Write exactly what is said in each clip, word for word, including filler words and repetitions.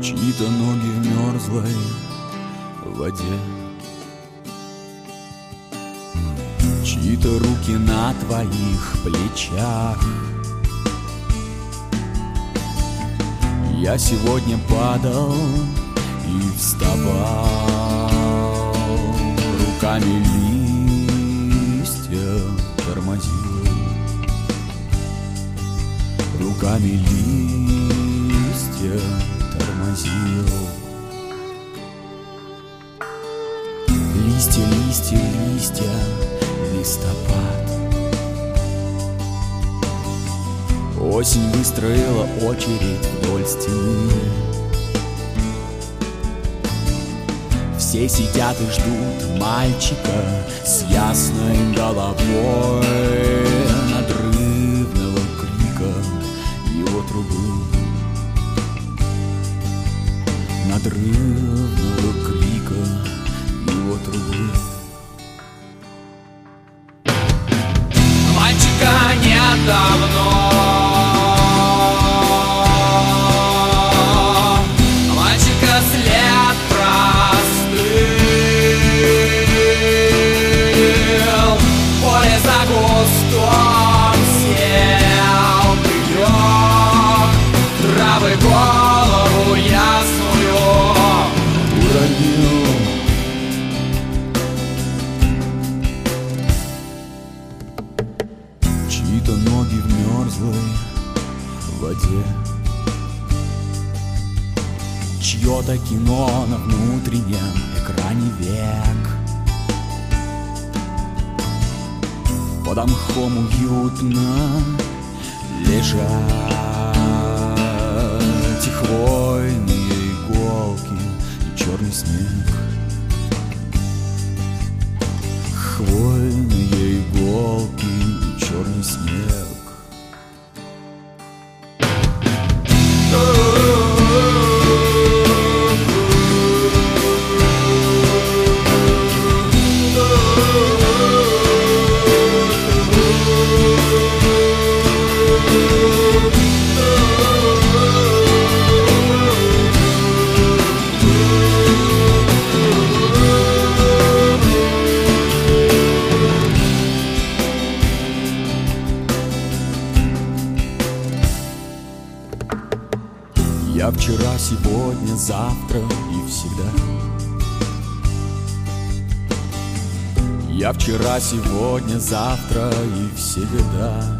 Чьи-то ноги в мерзлой воде, чьи-то руки на твоих плечах. Я сегодня падал и вставал, руками листья тормозил, руками листья тормозил. Листья, листья, листья, листопад. Осень выстроила очередь вдоль стены. Все сидят и ждут мальчика с ясной головой, надрывного крика его трубы, надрывного крика его трубы. Мальчика нет давно, мальчика след простыл, поле за кустом сел, прилег, травы голову ясную уронил. Чьи-то ноги в мерзлой воде, чье-то кино на внутреннем экране век. Подо мхом уютно лежат и хвойные иголки и черный снег. Хвойные иголки и черный снег. Я вчера, сегодня, завтра и всегда. Я вчера, сегодня, завтра и всегда.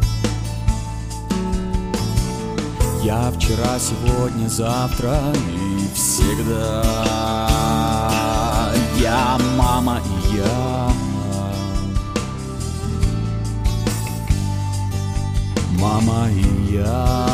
Я вчера, сегодня, завтра и всегда. Я мама и я. Мама и я.